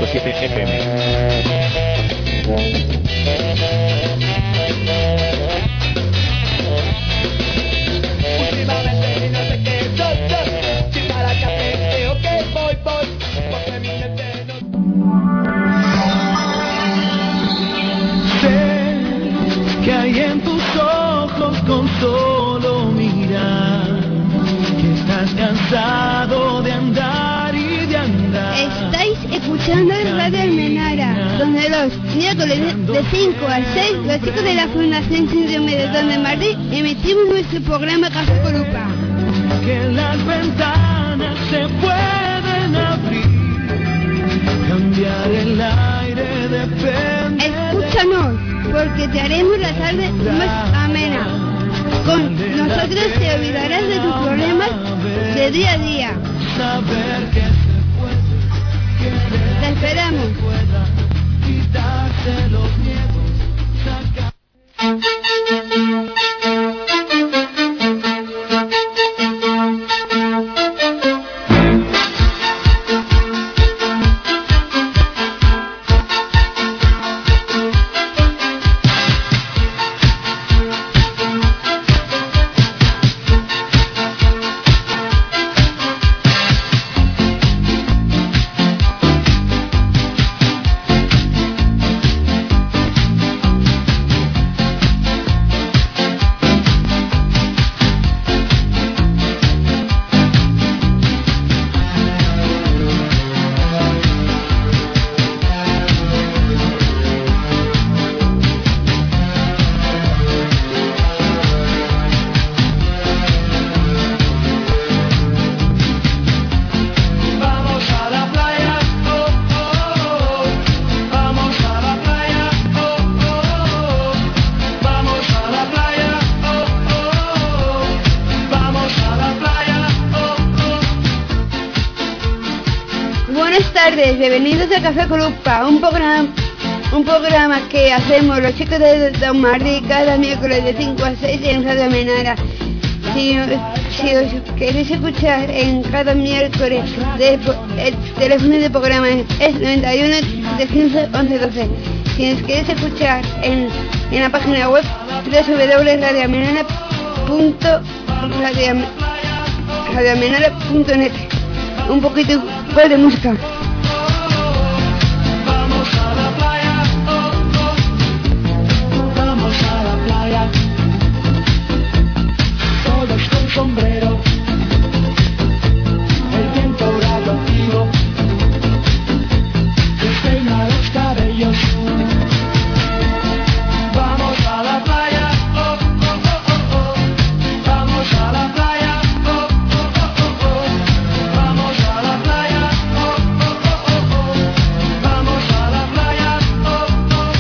107 FM. Últimamente no sé qué soy, si para que aprende o que voy, porque mi mente no... Sé que hay en tus ojos con solo mirar, que estás cansado de andar y de andar. Estáis escuchando Radio Almenara, donde los miércoles de 5 a 6, los chicos de la Fundación Síndrome de Down de Madrid emitimos nuestro programa Café con Lupa. Que las ventanas se pueden abrir, cambiar el aire depende. Escúchanos, porque te haremos la tarde más amena. Con nosotros te olvidarás de tus problemas de día a día. Saber que se puede, Te esperamos. quitarse los miedos, sacar... Bienvenidos a Café con Lupa, un programa que hacemos los chicos de Don Madrid cada miércoles de 5 a 6 en Radio Almenara. Si os queréis escuchar en cada miércoles, el teléfono de programa es 91 de 15 11 12. Si os queréis escuchar en la página web www.radioalmenara.net. Un poquito de música. Sombrero, el viento radioactivo despeina los cabellos. Vamos a la playa, oh, oh, oh, oh, oh. Vamos a la playa, oh, oh, oh, oh, oh. Vamos a la playa, oh, oh, oh, oh, oh. Vamos a la playa, oh, oh.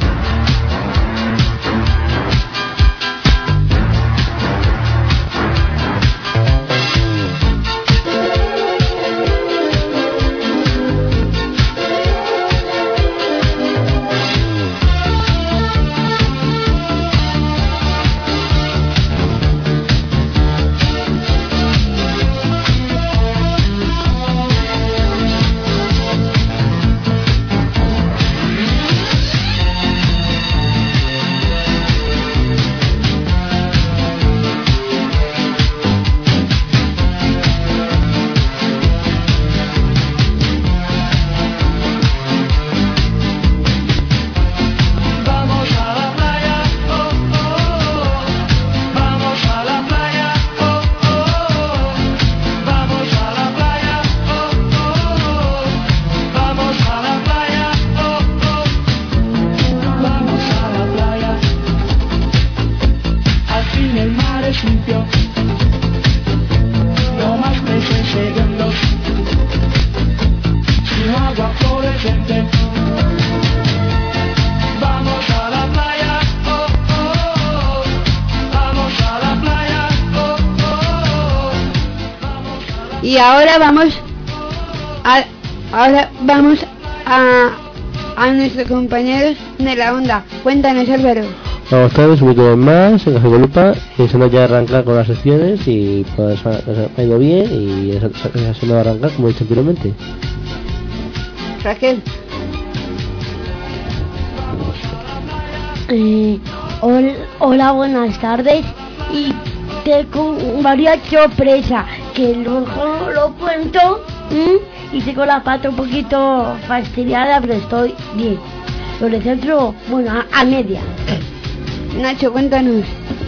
Y ahora vamos a nuestros compañeros de la onda. Cuéntanos, Álvaro. Vamos todos, un poquito más en Café con Lupa, y se nos ya arrancar con las secciones y pues ha ido bien y se nos va a arrancar como he dicho anteriormente. Raquel. Hola, buenas tardes. Y tengo varias sorpresas que luego lo cuento. Y tengo la pata un poquito fastidiada, pero estoy bien. Por el centro, bueno, a media. Nacho, cuéntanos.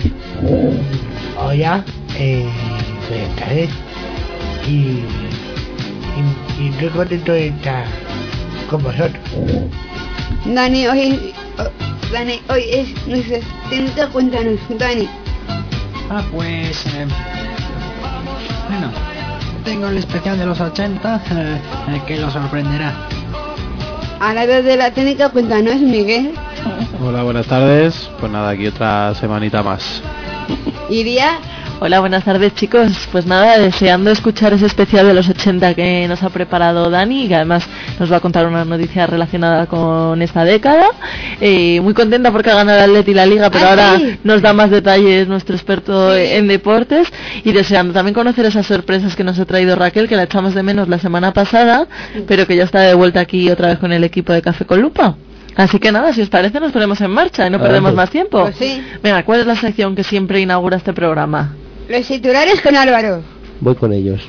Hola, buenas tardes. Y estoy contento de estar con vosotros. Dani, hoy es nuestra técnica, cuéntanos, Dani. Pues bueno, tengo el especial de los 80 que lo sorprenderá. A la vez de la técnica, cuéntanos, Miguel. Hola, buenas tardes. Pues nada, aquí otra semanita más. Iría. Hola, buenas tardes, chicos. Pues nada, deseando escuchar ese especial de los 80 que nos ha preparado Dani, que además nos va a contar una noticia relacionada con esta década. Muy contenta porque ha ganado el Atleti la Liga, pero ahora sí, nos da más detalles nuestro experto en deportes, y deseando también conocer esas sorpresas que nos ha traído Raquel, que la echamos de menos la semana pasada, pero que ya está de vuelta aquí otra vez con el equipo de Café con Lupa. Así que nada, si os parece nos ponemos en marcha y no perdemos más tiempo. Pues sí. Venga, ¿cuál es la sección que siempre inaugura este programa? Los titulares con Álvaro. Voy con ellos.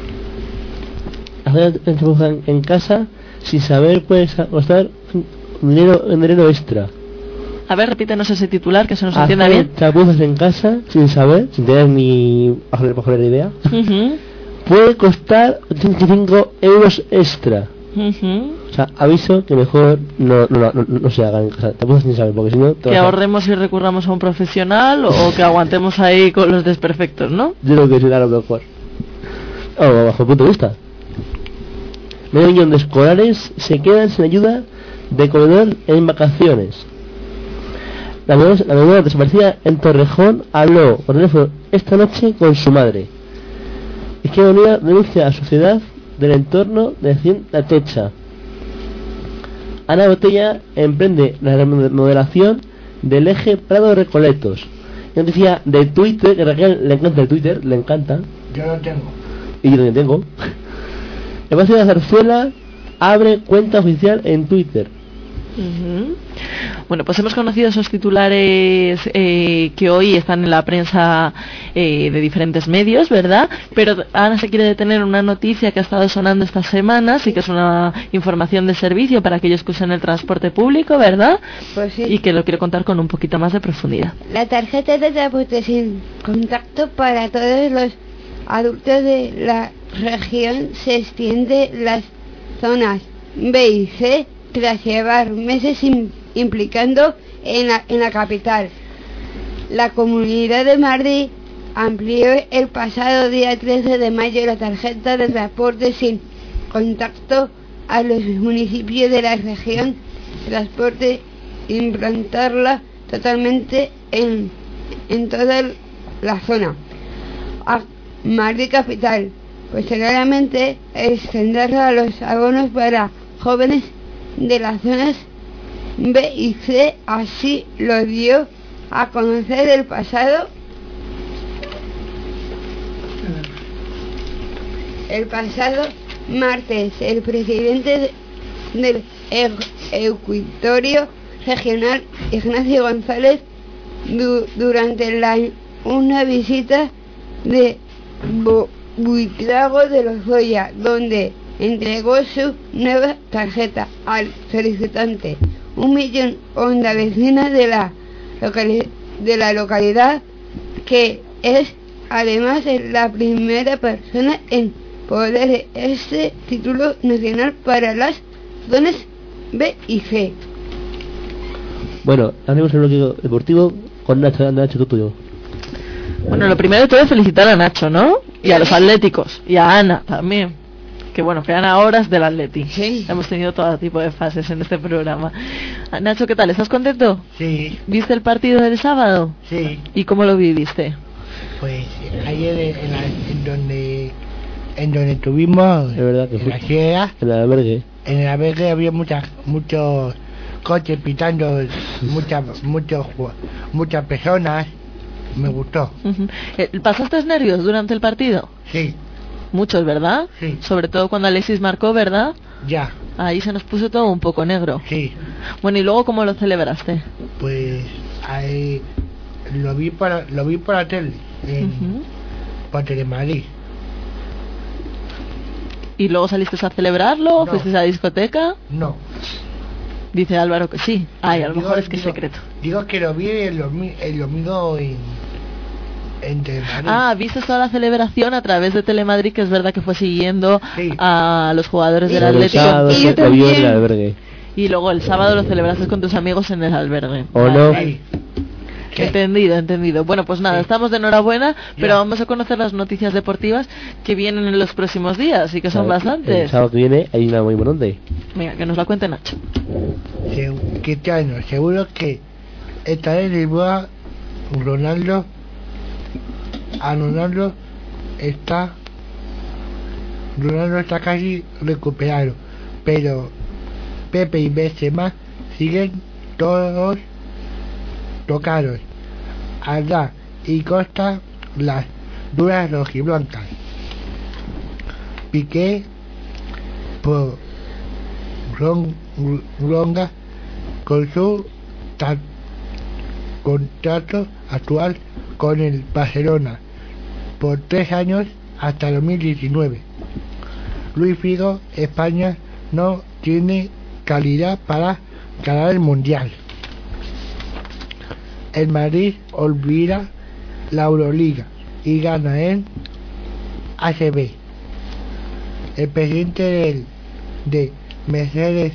Hacer en casa sin saber puedes costar dinero extra. A ver, repítenos ese titular que se nos entienda bien. Chapuzas en casa sin saber, sin tener ni bajo la idea. Puede costar 85 euros extra. O sea, aviso que mejor no se hagan en casa. Chapuzas sin saber, porque si no... Que ahorremos y recurramos a un profesional o que aguantemos ahí con los desperfectos, ¿no? Yo creo que será lo mejor. Bajo el punto de vista. Medio millón de escolares se quedan sin ayuda de comedor en vacaciones. La menor desaparecida en Torrejón habló por teléfono esta noche con su madre. Izquierda Unida denuncia a la sociedad del entorno de Hacienda Techa. Ana Botella emprende la remodelación del eje Prado Recoletos. Noticia de Twitter, que a Raquel le encanta el Twitter, le encanta. Yo lo tengo. Y yo también tengo. El Paseo de la Zarzuela abre cuenta oficial en Twitter. Bueno, pues hemos conocido esos titulares que hoy están en la prensa de diferentes medios, ¿verdad? Pero Ana se quiere detener en una noticia que ha estado sonando estas semanas y que es una información de servicio para aquellos que usan el transporte público, ¿verdad? Pues sí. Y que lo quiero contar con un poquito más de profundidad. La tarjeta de transporte sin contacto para todos los adultos de la región se extiende las zonas B y C tras llevar meses implicando en la capital. La Comunidad de Madrid amplió el pasado día 13 de mayo la tarjeta de transporte sin contacto a los municipios de la región transporte, implantarla totalmente en toda la zona. A Madrid capital, posteriormente extenderla a los abonos para jóvenes de las zonas B y C, así lo dio a conocer el pasado martes el presidente del Ejecutivo Regional, Ignacio González, durante una visita de Buitrago de Lozoya, donde entregó su nueva tarjeta al solicitante. 1 millón de vecinas de la localidad, que es además la primera persona en poder este título nacional para las zonas B y C. Bueno, haremos el bloque deportivo con Nacho, tú tuyo. Bueno, lo primero de todo es felicitar a Nacho, ¿no? Y a los atléticos, y a Ana también. Que bueno, que Ana ahora es del Atleti. Sí. Hemos tenido todo tipo de fases en este programa. Nacho, ¿qué tal? ¿Estás contento? Sí. ¿Viste el partido del sábado? Sí. ¿Y cómo lo viviste? Pues ayer en donde estuvimos, Es verdad que en fue. la sierra, En el albergue. en el albergue había muchos coches pitando, muchas personas. Me gustó. ¿Pasaste nervios durante el partido? Sí. Muchos, ¿verdad? Sí. Sobre todo cuando Alexis marcó, ¿verdad? Ya. Ahí se nos puso todo un poco negro. Sí. Bueno, ¿y luego cómo lo celebraste? Pues ahí lo vi por la tele, por Telemadrid. ¿Y luego saliste a celebrarlo? No. ¿Fuiste a la discoteca? No. Dice Álvaro que sí. Ay, a lo Digo- mejor es que es digo- secreto. Digo que lo vi el domingo en Telemadrid. Ah, viste toda la celebración a través de Telemadrid, que es verdad que fue siguiendo Sí. a los jugadores del Y- Atlético. Sábado y yo se lo vio en el también. albergue. Y luego el sábado lo celebraste con tus amigos en el albergue. ¿O Vale, no? vale. Sí. Sí. Entendido. Bueno, pues nada, Sí. estamos de enhorabuena, pero Ya. vamos a conocer las noticias deportivas que vienen en los próximos días y que son El bastantes. sábado que viene hay una muy importante. Venga, que nos la cuente Nacho. Cristiano, seguro que esta vez Lisboa, Ronaldo está casi recuperado, pero Pepe y Benzema siguen todos tocados. Alda y Costa las duras rojiblancas. Piqué por Ronga con su contrato actual con el Barcelona por 3 años hasta 2019. Luis Figo, España no tiene calidad para ganar el Mundial. El Madrid olvida la Euroliga y gana en ACB. El presidente de Mercedes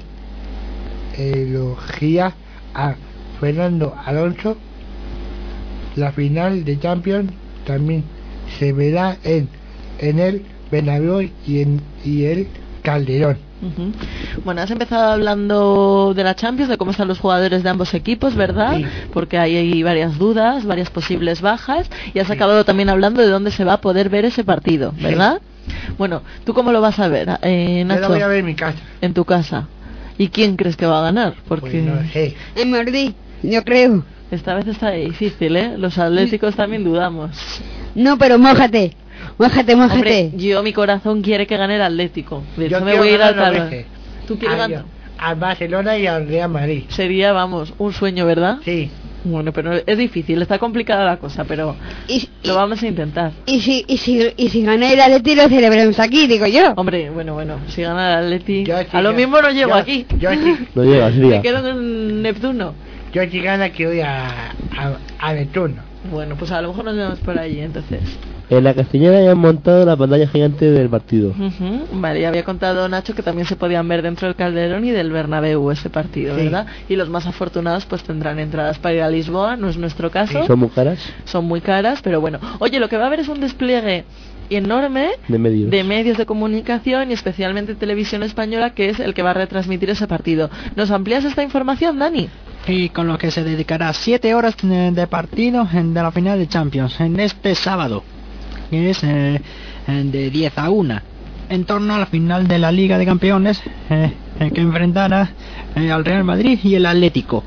elogia a Fernando Alonso. La final de Champions también se verá en el Bernabéu y el Calderón. Ujú. Bueno, has empezado hablando de la Champions, de cómo están los jugadores de ambos equipos, ¿verdad? Sí. Porque hay varias dudas, varias posibles bajas, y has Sí. acabado también hablando de dónde se va a poder ver ese partido, Sí. ¿verdad? Bueno, ¿tú cómo lo vas a ver, Yo Nacho? la voy a ver en mi casa. En tu casa. ¿Y quién crees que va a ganar? Porque Pues no sé. En Madrid, yo creo. esta vez está difícil, ¿eh? Los atléticos también dudamos. No, pero mójate. Mójate. Hombre, mi corazón quiere que gane el Atlético. De hecho, Yo me quiero voy a ir al ganar dos Calderón. veces. ¿Tú quieres Al- ganar? Al Barcelona y al Real Madrid. Sería, vamos, un sueño, ¿verdad? Sí. Bueno, pero es difícil, está complicada la cosa, pero lo vamos a intentar. Y si gana el Atleti lo celebramos aquí, digo yo. Hombre, bueno, si gana el Atleti, Yo sí a lo ga- mismo no llego yo- aquí. Yo sí, No llega, Me sería. quedo en Neptuno. yo sí gana que voy a Neptuno. Bueno, pues a lo mejor nos vemos por allí, entonces. En la Castellana ya han montado la pantalla gigante del partido. Ujú. Vale, ya había contado Nacho que también se podían ver dentro del Calderón y del Bernabéu ese partido, Sí. ¿verdad? Y los más afortunados pues tendrán entradas para ir a Lisboa, no es nuestro caso. Son muy caras Son muy caras, pero bueno. Oye, lo que va a haber es un despliegue enorme de medios. de comunicación y especialmente Televisión Española, que es el que va a retransmitir ese partido. ¿Nos amplías esta información, Dani? Y con lo que se dedicará 7 horas de partido de la final de Champions en este sábado, que es de 10 a 1, en torno a la final de la Liga de Campeones, que enfrentará al Real Madrid y el Atlético.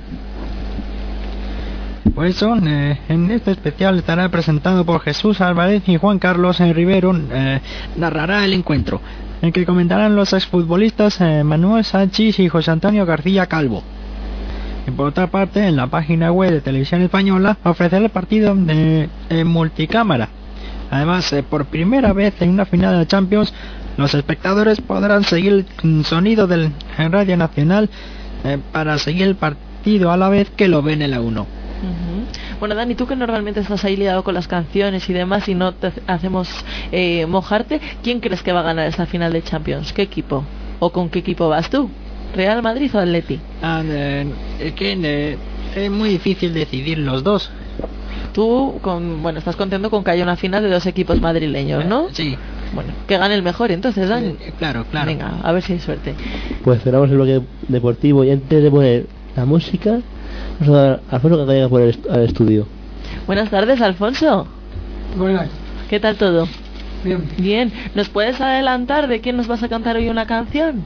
Por eso, en este especial estará presentado por Jesús Álvarez y Juan Carlos Rivero. Narrará el encuentro, en que comentarán los exfutbolistas Manuel Sánchez y José Antonio García Calvo. Y por otra parte, en la página web de Televisión Española ofrecerá el partido de multicámara. Además, por primera vez en una final de Champions, los espectadores podrán seguir el sonido del Radio Nacional para seguir el partido a la vez que lo ven en la 1. Ujú. Bueno, Dani, tú que normalmente estás ahí liado con las canciones y demás y no te hacemos mojarte, ¿quién crees que va a ganar esta final de Champions? ¿Qué equipo? ¿O con qué equipo vas tú? ¿Real Madrid o Atleti? Es que es muy difícil decidir los dos. Tú, estás contento con que haya una final de dos equipos madrileños, ¿no? Sí. Bueno, que gane el mejor entonces, Dani. Claro. Venga, a ver si hay suerte. Pues cerramos el bloque deportivo y antes de poner la música, vamos a dar a Alfonso que llega por al estudio. Buenas tardes, Alfonso. Buenas. ¿Qué tal todo? Bien. Bien. ¿Nos puedes adelantar de quién nos vas a cantar hoy una canción?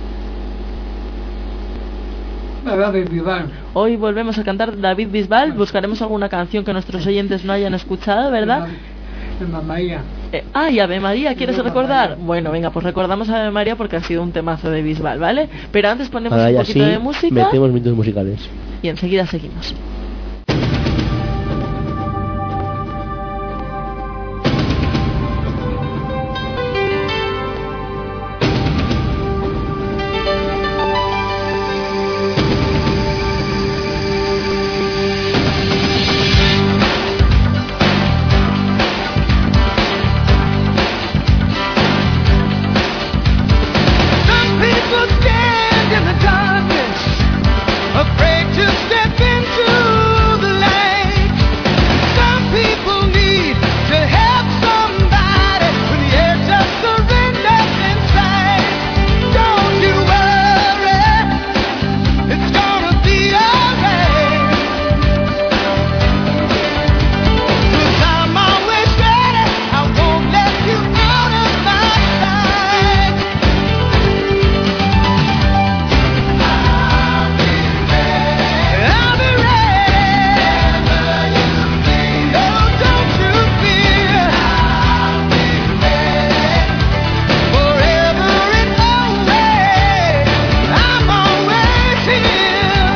David Bisbal. Hoy volvemos a cantar David Bisbal. Buscaremos alguna canción que nuestros oyentes no hayan escuchado, ¿verdad? De Mamá Mía. Y Ave María, ¿quieres recordar? Bueno, venga, pues recordamos a Ave María porque ha sido un temazo de Bisbal, ¿vale? Pero antes ponemos Ahora un ya poquito sí, de música metemos minutos musicales. y enseguida seguimos. Some people stand in the darkness, afraid to step into the light. Some people need to help somebody when the edge of surrender inside. Don't you worry, it's gonna be alright. 'Cause I'm always ready, I won't let you out of my sight. I'll be ready. No, don't you fear. Forever and always, I'm always here.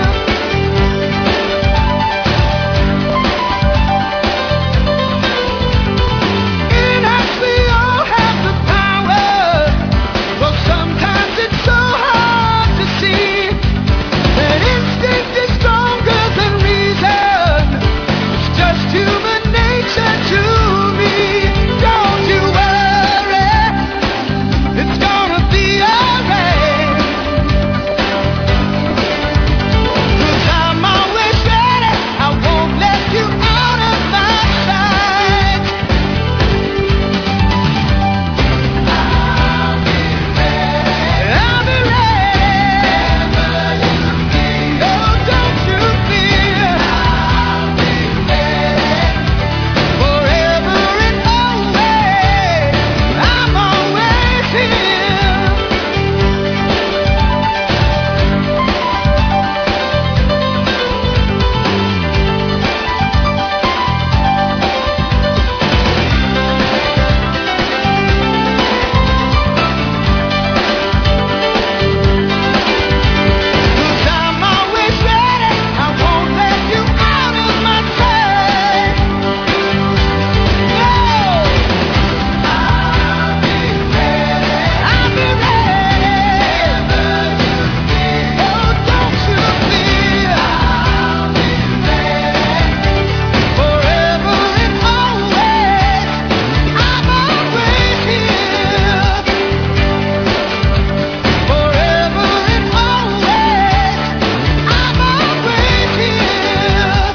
In us we all have the power. Well, sometimes it's so hard to see. That instinct is stronger than reason. It's just human nature to me. Don't you worry, it's gonna be alright. 'Cause I'm always ready, I won't let you out of my sight. I'll be ready. No, don't you fear. Forever and always, I'm always here. Cause I'm always ready, I won't let you out of my sight. No, I'll be ready. Oh, don't you fear. Forever and always, I'm always here. Forever and always, I'm always here.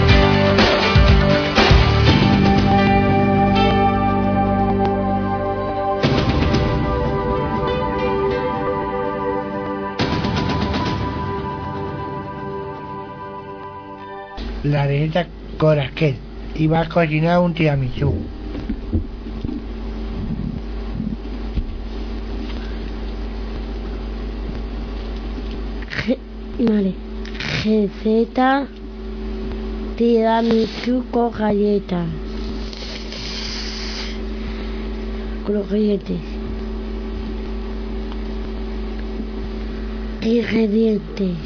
La receta Coraquel y va a cocinar un tiramisú. Vale. Receta tiramisú con galletas. Crujientes. Ingredientes: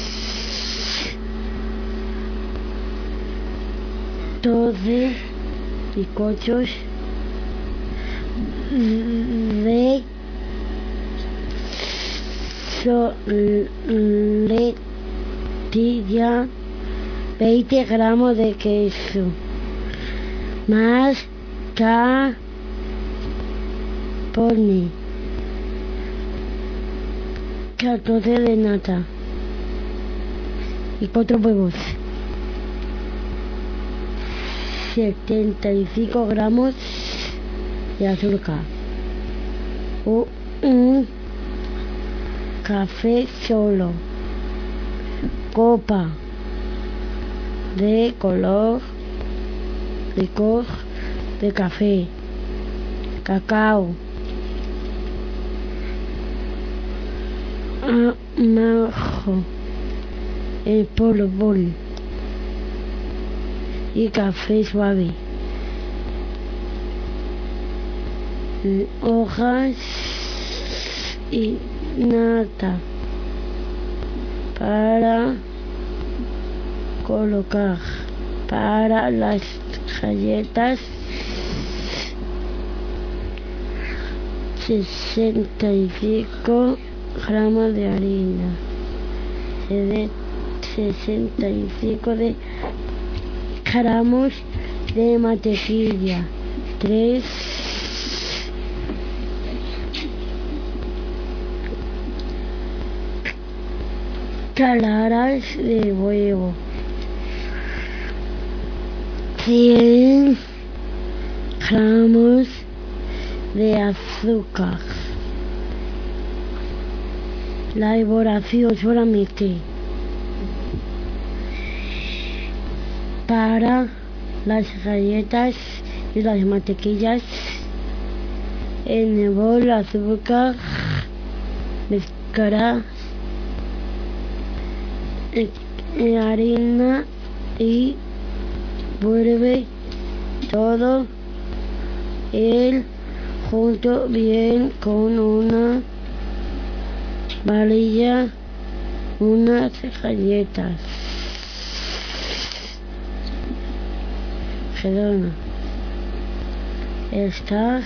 12 bizcochos de soletilla, 20 gramos de queso, mascarpone, 14 de nata y 4 huevos, 75 gramos de azúcar, un café solo, copa de color licor de café, cacao, amargo en polvo y café suave. hojas y nata para colocar para las galletas. 65 gramos de harina, 65 de gramos de mantequilla, 3 claras de huevo, 100 gramos de azúcar. La elaboración solamente para las galletas y las mantequillas. En el bol azúcar, mezclar harina y vuelve todo el junto bien con una varilla, unas galletas redondas. Está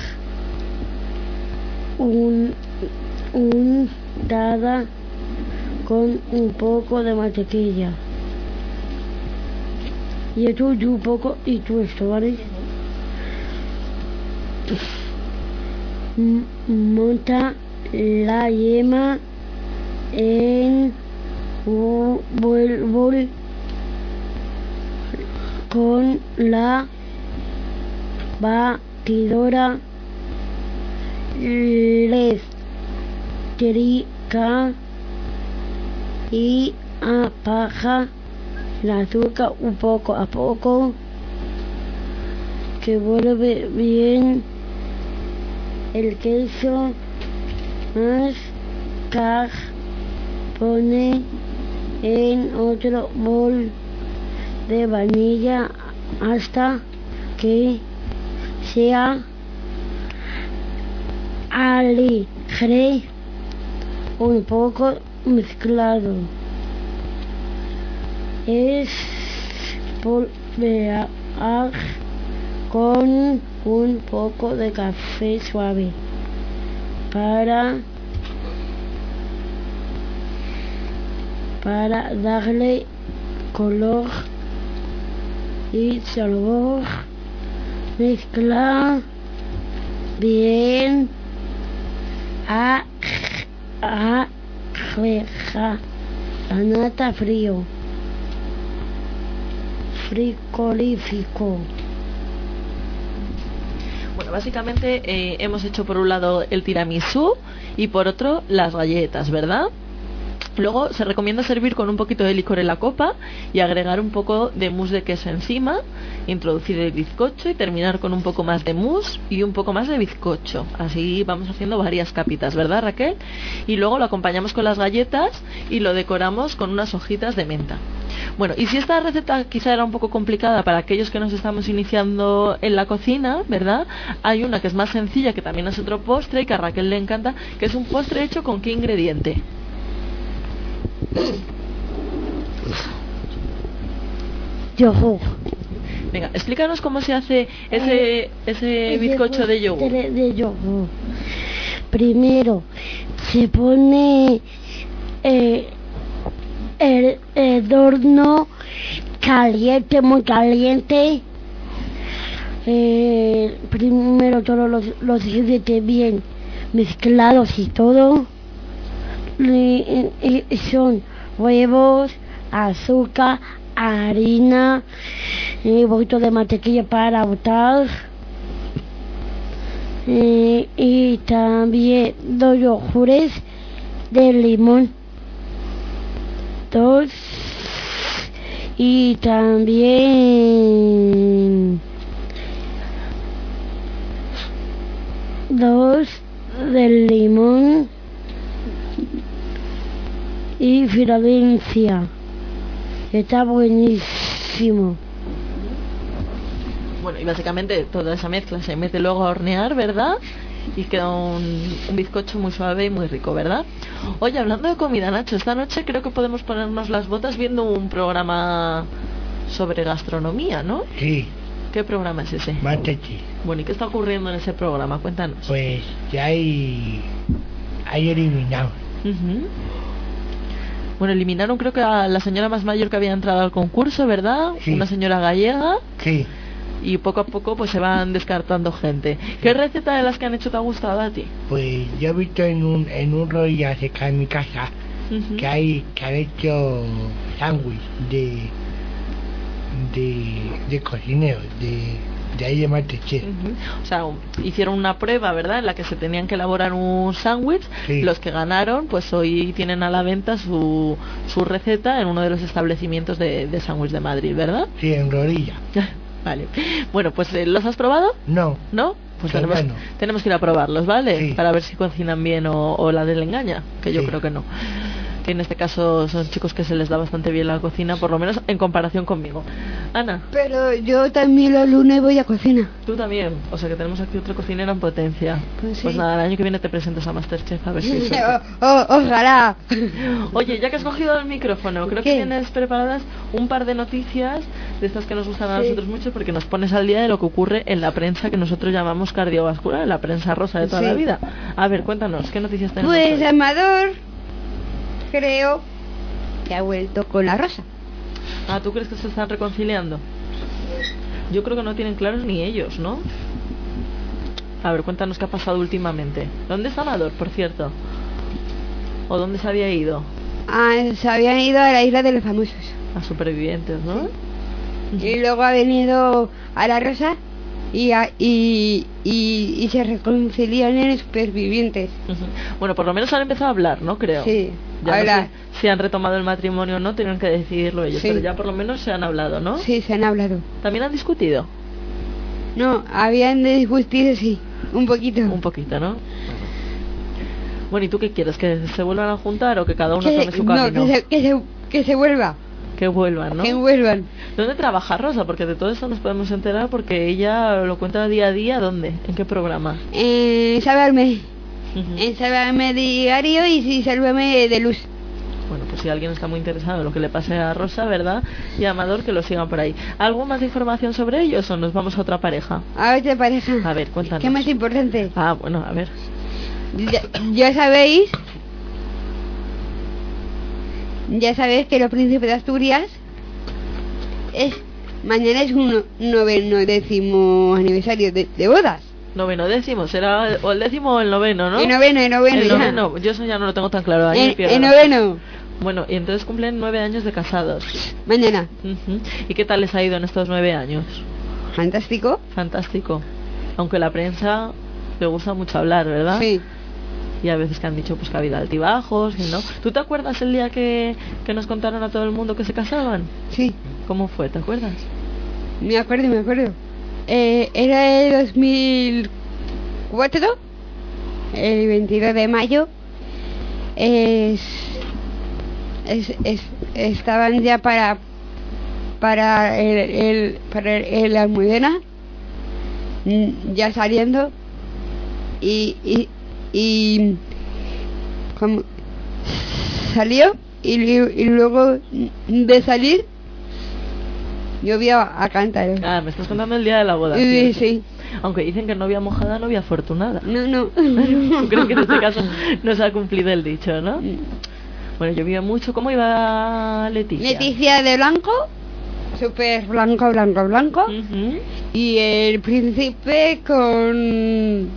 untada con un poco de mantequilla. Y tú un poco y tú esto, ¿vale? Monta la yema en un bol con la batidora eléctrica y apaga el azúcar un poco a poco, que vuelve bien el queso, más pone en otro bol de vainilla hasta que sea alegre un poco mezclado. Espolvorear con un poco de café suave para darle color y sabor. Mezcla bien a la nata frigorífico. Bueno, básicamente hemos hecho por un lado el tiramisú y por otro las galletas, ¿verdad? Luego se recomienda servir con un poquito de licor en la copa y agregar un poco de mousse de queso encima, introducir el bizcocho y terminar con un poco más de mousse y un poco más de bizcocho. Así vamos haciendo varias capitas, ¿verdad, Raquel? Y luego lo acompañamos con las galletas y lo decoramos con unas hojitas de menta. Bueno, y si esta receta quizá era un poco complicada para aquellos que nos estamos iniciando en la cocina, ¿verdad? Hay una que es más sencilla, que también es otro postre y que a Raquel le encanta, que es un postre hecho con ¿qué ingrediente? Yogur. Venga, explícanos cómo se hace ese bizcocho de yogur. De yogur. Primero se pone el horno caliente, muy caliente. Primero todos los ingredientes bien mezclados y todo. Son huevos, azúcar, harina y un poquito de mantequilla para botar, y también 2 yogures de limón, 2, y también 2 del limón y Filadelfia. Está buenísimo. Bueno, y básicamente toda esa mezcla se mete luego a hornear, ¿verdad? y queda un bizcocho muy suave y muy rico, ¿verdad? Oye, hablando de comida, Nacho, esta noche creo que podemos ponernos las botas viendo un programa sobre gastronomía, ¿no? Sí, ¿Qué programa es ese? Masterchef. Bueno, ¿y qué está ocurriendo en ese programa? Cuéntanos. Pues ya hay eliminados. Ujú. Bueno, eliminaron creo que a la señora más mayor que había entrado al concurso, ¿verdad? Sí. Una señora gallega. Sí, Y poco a poco pues se van descartando gente. ¿Qué receta de las que han hecho te ha gustado a ti? pues yo he visto en un rollo cerca de mi casa Ujú. que han hecho sándwich de cocinero, de ahí de Masterchef. Ujú. O sea, hicieron una prueba, ¿verdad? En la que se tenían que elaborar un sándwich. Sí. Los que ganaron, pues hoy tienen a la venta su receta en uno de los establecimientos de sándwich de Madrid, ¿verdad? Sí, en Rodilla. Vale. Bueno, pues ¿los has probado? No, ¿No? Pues todavía tenemos que ir a probarlos, ¿vale? Sí. Para ver si cocinan bien o la del engaña, que yo Sí. creo que no. Que en este caso son chicos que se les da bastante bien la cocina, por lo menos en comparación conmigo. Ana, Pero yo también los lunes voy a cocina. tú también. O sea que tenemos aquí otra cocinera en potencia. Pues sí. Pues nada, el año que viene te presentas a Masterchef, a ver si hay suerte. Ojalá. Oye, ya que has cogido el micrófono, creo que ¿Qué? tienes preparadas un par de noticias de estas que nos gustan a Sí. nosotros mucho, porque nos pones al día de lo que ocurre en la prensa que nosotros llamamos cardiovascular, la prensa rosa de toda Sí. la vida. A ver, cuéntanos, ¿qué noticias tenemos Pues hoy? Amador, creo que ha vuelto con la Rosa. Ah, ¿tú crees que se están reconciliando? Yo creo que no tienen claros ni ellos, ¿no? A ver, cuéntanos qué ha pasado últimamente. ¿Dónde está Amador, por cierto? ¿O dónde se había ido? Se habían ido a la isla de los famosos. A Supervivientes, ¿no? Y luego ha venido a la Rosa y se reconcilian en Supervivientes. Ujú. Bueno, por lo menos han empezado a hablar, ¿no? Creo. Sí, Ya no hablar. sé si han retomado el matrimonio o no, tienen que decidirlo ellos, Sí. pero ya por lo menos se han hablado, ¿no? Sí, se han hablado. ¿También han discutido? No, habían de discutir, sí, un poquito. Un poquito, ¿no? Bueno, ¿y tú qué quieres? ¿Que se vuelvan a juntar o que cada uno tome su no, camino? que se vuelva. Que vuelvan, ¿no? Que vuelvan. ¿Dónde trabaja Rosa? Porque de todo esto nos podemos enterar porque ella lo cuenta día a día. ¿Dónde? ¿En qué programa? Sálvame. Ujú. En Sálvame Diario y sí, Sálvame de Luz. Bueno, pues si alguien está muy interesado en lo que le pase a Rosa, ¿verdad? Y a Amador, que lo sigan por ahí. ¿Algo más de información sobre ellos o nos vamos a otra pareja? A ver, ¿te pareja? A ver, cuéntanos. ¿Qué más importante? Ah, bueno, a ver. Ya sabéis que los príncipes de Asturias mañana es un 90º aniversario de bodas. Noveno, décimo, será o el décimo o el noveno, ¿no? El noveno, El ya. noveno, yo eso ya no lo tengo tan claro. Ahí me pierdo. El noveno, Bueno, y entonces cumplen 9 años de casados. mañana. Ujú. ¿Y qué tal les ha ido en estos 9 años? Fantástico. Fantástico. Aunque la prensa le gusta mucho hablar, ¿verdad? Sí. Y a veces que han dicho pues que ha habido altibajos y no. ¿Tú te acuerdas el día que nos contaron a todo el mundo que se casaban? Sí, ¿Cómo fue? ¿Te acuerdas? me acuerdo. Era el 2004, el 22 de mayo. Estaban ya para el Almudena, ya saliendo y como salió y luego de salir llovía a cántaros. Ah, me estás contando el día de la boda. Sí, ¿cierto? sí. Aunque dicen que novia mojada, novia afortunada. No. ¿Tú crees que en este caso no se ha cumplido el dicho, no? Mm. Bueno, llovía mucho. ¿Cómo iba Leticia? Leticia de blanco, súper blanco. Ujú. Y el príncipe con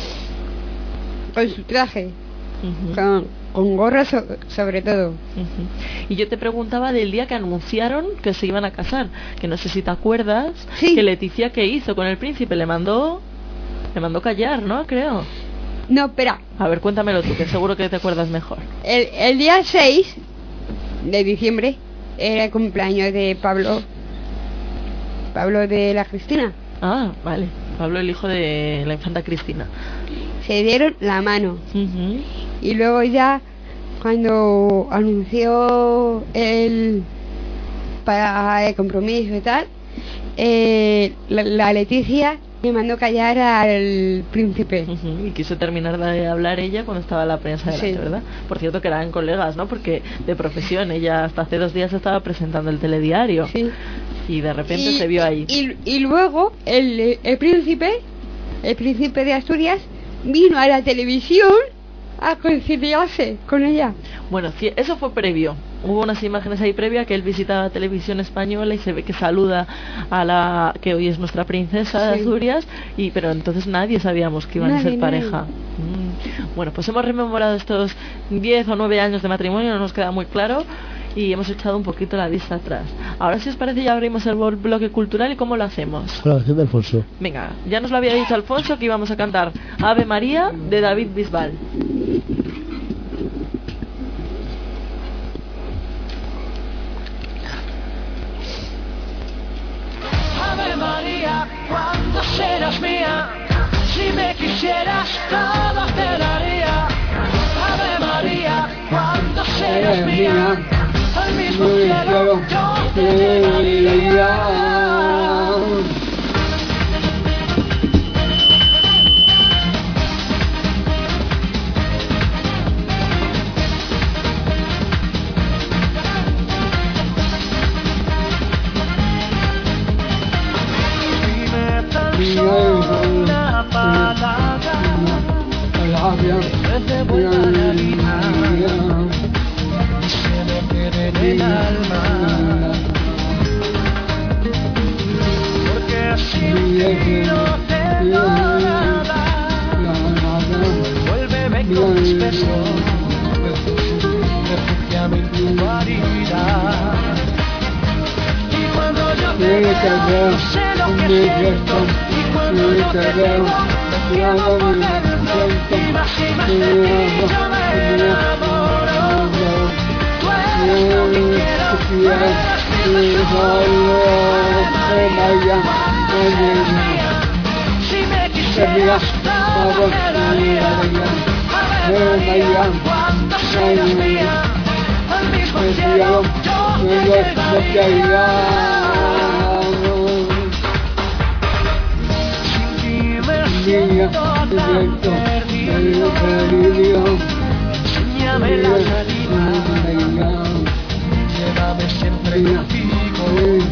su traje, Ujú. con gorra sobre todo. Ujú. Y yo te preguntaba del día que anunciaron que se iban a casar, que no sé si te acuerdas, Sí. que Leticia qué hizo con el príncipe, le mandó callar, ¿no? Creo. No, espera, A ver, cuéntamelo tú, que seguro que te acuerdas mejor. el día 6 de diciembre era el cumpleaños de Pablo de la Cristina. Ah, vale. Pablo, el hijo de la infanta Cristina. Se dieron la mano. Ujú. Y luego ya cuando anunció para el compromiso y tal, la Leticia y mandó callar al príncipe. Ujú, y quiso terminar de hablar ella cuando estaba la prensa delante, Sí. ¿verdad? Por cierto que eran colegas, ¿no? Porque de profesión ella hasta hace 2 días estaba presentando el telediario. Sí. Y de repente se vio ahí. Y luego el príncipe de Asturias vino a la televisión a conciliarse con ella. Bueno, eso fue previo. Hubo unas imágenes ahí previa que él visitaba Televisión Española y se ve que saluda a la que hoy es nuestra princesa de Sí. Asturias, pero entonces nadie sabíamos que iban a ser Nadie. pareja. Bueno, pues hemos rememorado estos 10 o 9 años de matrimonio, no nos queda muy claro, y hemos echado un poquito la vista atrás. Ahora, si os parece, ya abrimos el bloque cultural. ¿Y cómo lo hacemos? Con la canción de Alfonso. Venga, ya nos lo había dicho Alfonso que íbamos a cantar Ave María de David Bisbal. Ave María, cuando serás mía, si me quisieras todo te daría. Ave María, cuando serás mía, al mismo cielo yo te llevaría. Dime tan solo una palabra, ofrece vuelta a la vida, y se me quede en el alma, porque así no tengo nada. Vuélveme con tus besos, refúgiame en tu guarida. Y cuando yo te veo, sé lo que siento. Y cuando yo te veo, me quedo por dentro. Y más de ti yo me enamoro. Tú eres lo que quiero, tú eres mi si me quisieras, todo te daría. Ave María, cuando seas mía, al mismo cielo yo te llevaría. Sin ti me siento tan perdido. Enséñame la salida, llévame siempre contigo.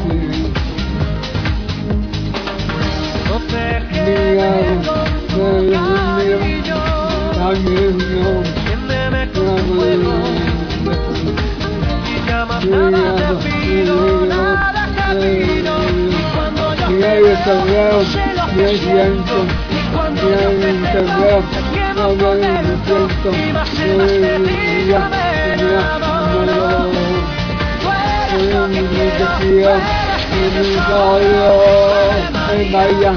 No te quedes con cariño, enciéndeme con fuego, y ya más nada te pido, nada te pido. Y cuando yo te veo, sé lo que siento. Y cuando yo te veo, me quedo con dentro. Y más de ti yo me enamoro. Tú eres lo que quiero, tú eres mi sol. Ave María,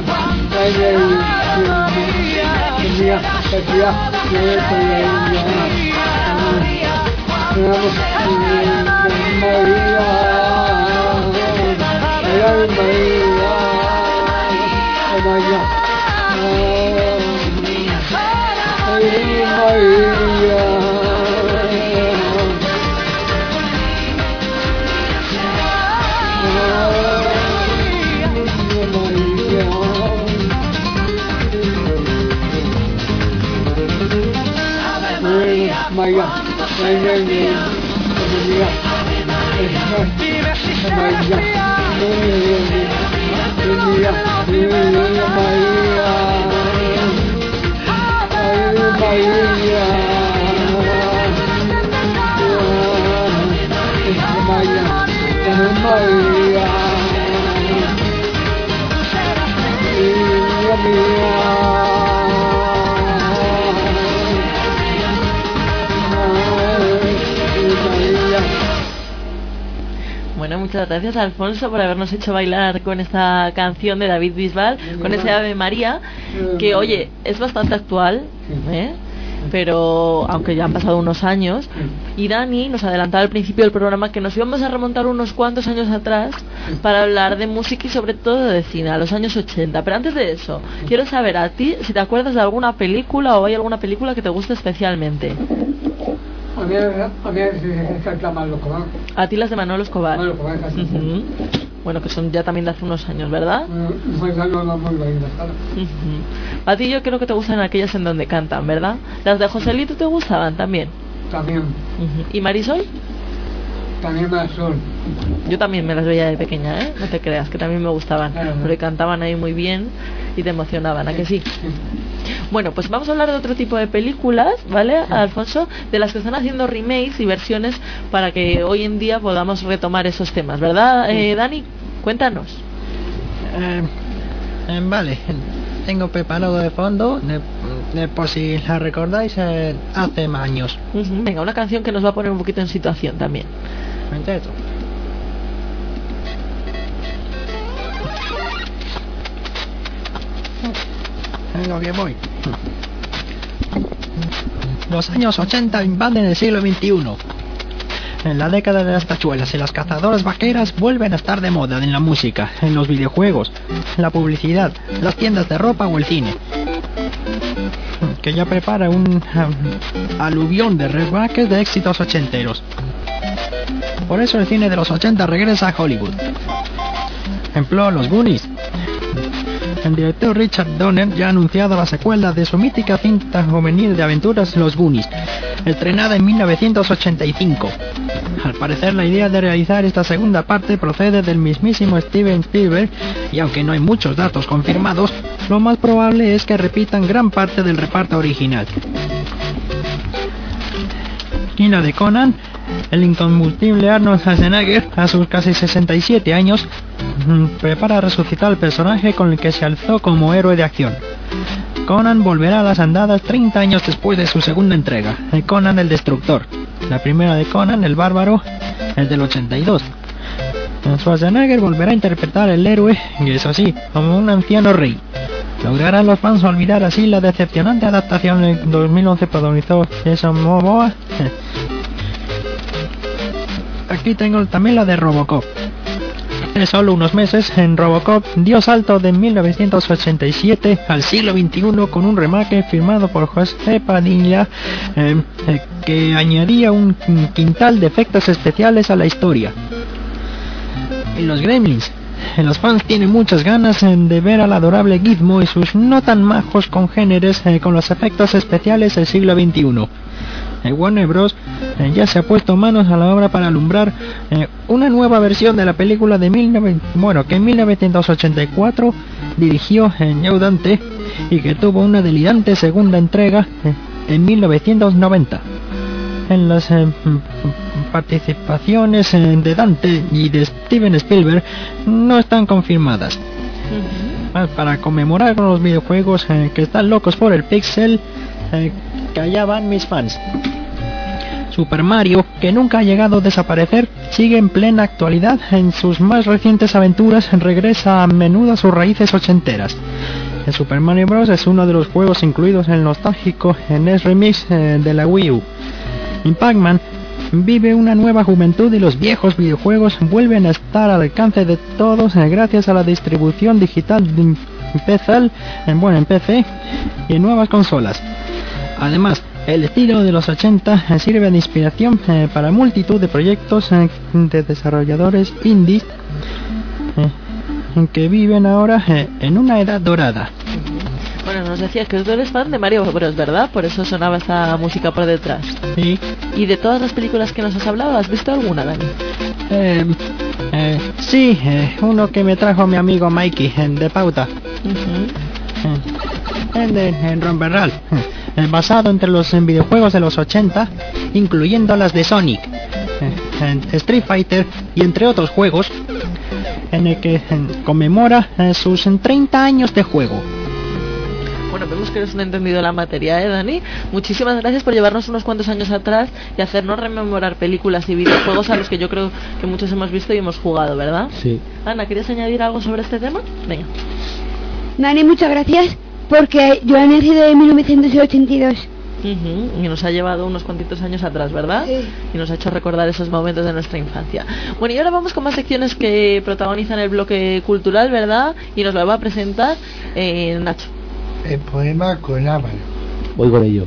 Bueno, muchas gracias Alfonso por habernos hecho bailar con esta canción de David Bisbal, con ese Ave María, que oye, es bastante actual, pero aunque ya han pasado unos años, y Dani nos adelantaba al principio del programa que nos íbamos a remontar unos cuantos años atrás para hablar de música y sobre todo de cine, a los años 80. Pero antes de eso, quiero saber a ti si te acuerdas de alguna película o hay alguna película que te guste especialmente. A mí se reclama Manolo Escobar. A ti las de Manolo Escobar. Manolo Escobar, casi. Ujú. Bueno, que son ya también de hace unos años, ¿verdad? Pues ya no vamos a ir a sala. Ujú. A ti yo creo que te gustan aquellas en donde cantan, ¿verdad? ¿Las de Joselito te gustaban también? También. Ujú. ¿Y Marisol? También Marisol. Yo también me las veía de pequeña, ¿eh? No te creas, que también me gustaban. Claro. Porque cantaban ahí muy bien y te emocionaban, ¿a que sí? Bueno, pues vamos a hablar de otro tipo de películas, ¿vale, Alfonso? De las que están haciendo remakes y versiones para que hoy en día podamos retomar esos temas, ¿verdad, Dani? Cuéntanos. Vale, tengo preparado de fondo, por si la recordáis, hace años. Ujú. Venga, una canción que nos va a poner un poquito en situación también. Intento. En lo que voy. Los años 80 invaden el siglo XXI. En la década de las tachuelas y las cazadoras vaqueras vuelven a estar de moda en la música, en los videojuegos, en la publicidad, las tiendas de ropa o el cine. Que ya prepara un aluvión de remakes de éxitos ochenteros. Por eso el cine de los 80 regresa a Hollywood. Ejemplo, los Goonies. El director Richard Donner ya ha anunciado la secuela de su mítica cinta juvenil de aventuras Los Goonies, estrenada en 1985. Al parecer la idea de realizar esta segunda parte procede del mismísimo Steven Spielberg, y aunque no hay muchos datos confirmados, lo más probable es que repitan gran parte del reparto original. Y la de Conan, el incombustible Arnold Schwarzenegger, a sus casi 67 años, prepara resucitar al personaje con el que se alzó como héroe de acción. Conan volverá a las andadas 30 años después de su segunda entrega, el Conan el Destructor. La primera de Conan el Bárbaro es del 82. Schwarzenegger volverá a interpretar el héroe, y eso sí, como un anciano rey. ¿Lograrán los fans olvidar así la decepcionante adaptación en 2011 protagonizó Jason Momoa? Aquí tengo también la de Robocop. En solo unos meses, en Robocop dio salto de 1987 al siglo XXI con un remake firmado por José Padilla, que añadía un quintal de efectos especiales a la historia. Y los Gremlins. Los fans tienen muchas ganas de ver al adorable Gizmo y sus no tan majos congéneres con los efectos especiales del siglo XXI. Warner Bros. Ya se ha puesto manos a la obra para alumbrar una nueva versión de la película de que en 1984 dirigió Joe Dante y que tuvo una delirante segunda entrega en 1990. En las participaciones de Dante y de Steven Spielberg no están confirmadas. Para conmemorar con los videojuegos que están locos por el pixel, que allá van mis fans. Super Mario, que nunca ha llegado a desaparecer, sigue en plena actualidad. En sus más recientes aventuras regresa a menudo a sus raíces ochenteras. El Super Mario Bros. Es uno de los juegos incluidos en el nostálgico NES Remix de la Wii U. En Pac-Man vive una nueva juventud y los viejos videojuegos vuelven a estar al alcance de todos gracias a la distribución digital en PC y en nuevas consolas. Además, el estilo de los 80 sirve de inspiración para multitud de proyectos de desarrolladores indies que viven ahora en una edad dorada. Bueno, nos decías que tú eres fan de Mario Bros, ¿verdad? Por eso sonaba esta música por detrás. Sí. ¿Y de todas las películas que nos has hablado, has visto alguna, Dani? Sí, uno que me trajo mi amigo Mikey de Pauta. En Romperral. Basado entre los videojuegos de los 80, incluyendo las de Sonic, Street Fighter y entre otros juegos, en el que conmemora sus 30 años de juego. Bueno, vemos que eres un entendido de la materia, Dani? Muchísimas gracias por llevarnos unos cuantos años atrás y hacernos rememorar películas y videojuegos a los que yo creo que muchos hemos visto y hemos jugado, ¿verdad? Sí. Ana, ¿quieres añadir algo sobre este tema? Venga. Dani, muchas gracias, porque yo he nacido en 1982. Y nos ha llevado unos cuantitos años atrás, ¿verdad? Sí. Y nos ha hecho recordar esos momentos de nuestra infancia. Bueno, y ahora vamos con más secciones que protagonizan el bloque cultural, ¿verdad? Y nos lo va a presentar Nacho. El poema con Álvaro. Voy con ello.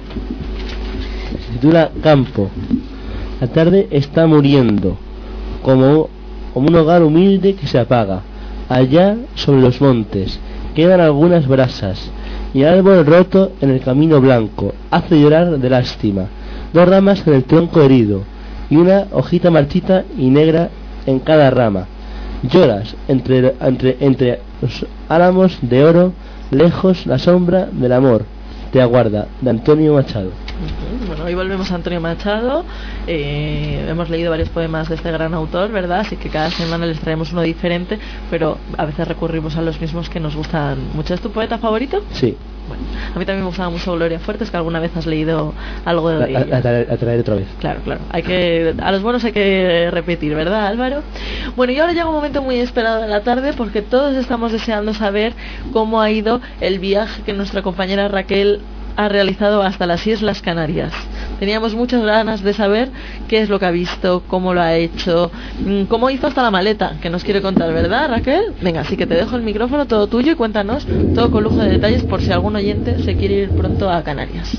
Se titula Campo. La tarde está muriendo, como como un hogar humilde que se apaga. Allá, sobre los montes, quedan algunas brasas, y el árbol roto en el camino blanco hace llorar de lástima. 2 ramas en el tronco herido, y una hojita marchita y negra en cada rama. Lloras entre los álamos de oro, lejos la sombra del amor te aguarda, de Antonio Machado. Bueno, hoy volvemos a Antonio Machado. Hemos leído varios poemas de este gran autor, ¿verdad? Así que cada semana les traemos uno diferente, pero a veces recurrimos a los mismos que nos gustan mucho. ¿Es tu poeta favorito? Sí. Bueno, a mí también me gustaba mucho Gloria Fuertes, que alguna vez has leído algo de ella. A traer otra vez. Claro. A los buenos hay que repetir, ¿verdad, Álvaro? Bueno, y ahora llega un momento muy esperado de la tarde, porque todos estamos deseando saber cómo ha ido el viaje que nuestra compañera Raquel ha realizado hasta las Islas Canarias. Teníamos muchas ganas de saber qué es lo que ha visto, cómo lo ha hecho, cómo hizo hasta la maleta, que nos quiere contar, ¿verdad, Raquel? Venga, así que te dejo el micrófono, todo tuyo, y cuéntanos todo con lujo de detalles por si algún oyente se quiere ir pronto a Canarias.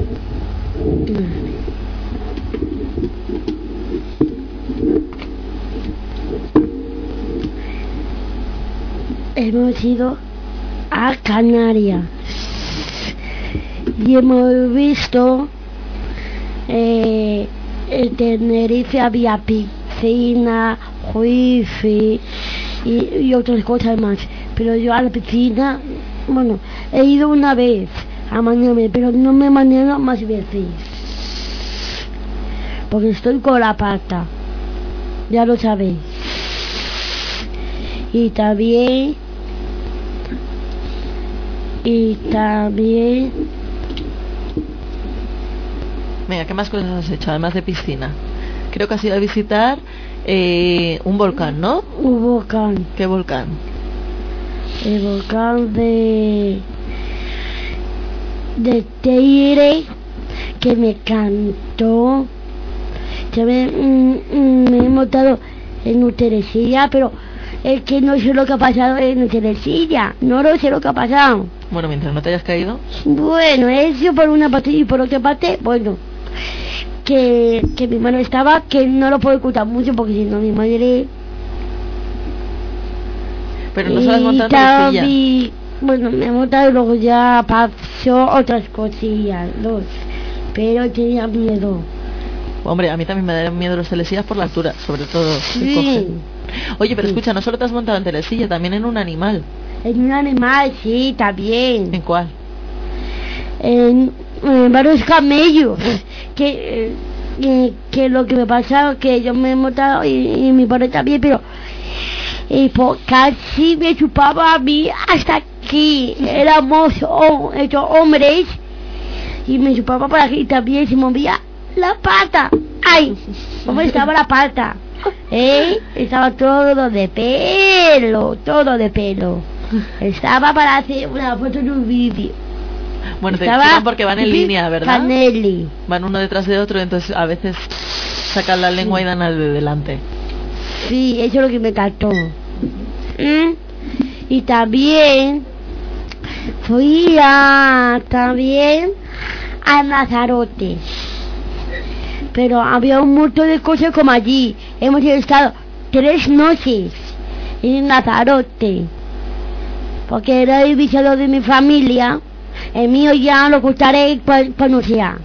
Hemos ido a Canarias y hemos visto en Tenerife había piscina, wifi y otras cosas más, pero yo a la piscina, bueno, he ido una vez a bañarme, pero no me baño más veces porque estoy con la pata, ya lo sabéis. Y también Venga, ¿qué más cosas has hecho además de piscina? Creo que has ido a visitar un volcán, ¿no? Un volcán. ¿Qué volcán? El volcán de Teire, que me encantó. Ya me he montado en Uteresilla, pero es que no sé lo que ha pasado en Uteresilla. No lo sé lo que ha pasado. Bueno, mientras no te hayas caído. Bueno, eso por una parte, y por otra parte, bueno, que mi mano estaba, que no lo puedo ocultar mucho porque si no mi madre. Pero no se las montado en silla. Bueno, me he montado y luego ya pasó otras cosillas, pero tenía miedo. Hombre, a mí también me dan miedo los telesillas por la altura, sobre todo. Sí. Oye, pero escucha, no solo te has montado en telesilla, también en un animal. En un animal, sí, también. ¿En cuál? En varios camellos. Que lo que me pasa, que yo me he montado y mi padre también, pero casi me chupaba a mí hasta aquí. Éramos estos hombres y me chupaba por aquí y también se movía la pata. ¡Ay! ¿Cómo estaba la pata? Estaba todo de pelo. Estaba para hacer una foto en un vídeo. Bueno, te explican porque van en línea, ¿verdad? Canelli. Van uno detrás de otro, entonces a veces sacan la lengua y dan al de delante. Sí, eso es lo que me encantó. Y también fui a Lanzarote, pero había un montón de cosas como allí. Hemos estado 3 noches en Lanzarote porque era el visado de mi familia. El mío ya lo contaré cuando sea.